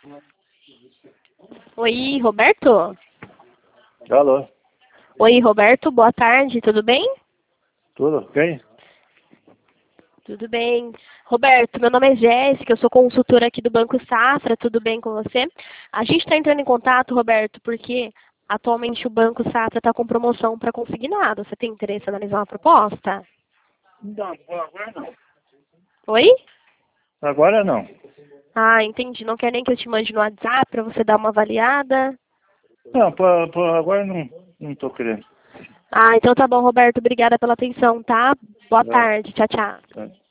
Oi, Roberto? Alô, Oi, Roberto, boa tarde, tudo bem? tudo bem? Tudo bem. Roberto, meu nome é Jéssica, eu sou consultora aqui do Banco Safra, tudo bem com você? A gente está entrando em contato, Roberto, porque atualmente o Banco Safra está com promoção para consignado. Você tem interesse em analisar uma proposta? Não, agora não. Oi? Agora não. Ah, entendi. Não quer nem que eu te mande no WhatsApp para você dar uma avaliada? Não, agora não tô querendo. Ah, então tá bom, Roberto. Obrigada pela atenção, tá? Boa Tá, tarde. Tchau, tchau. tá.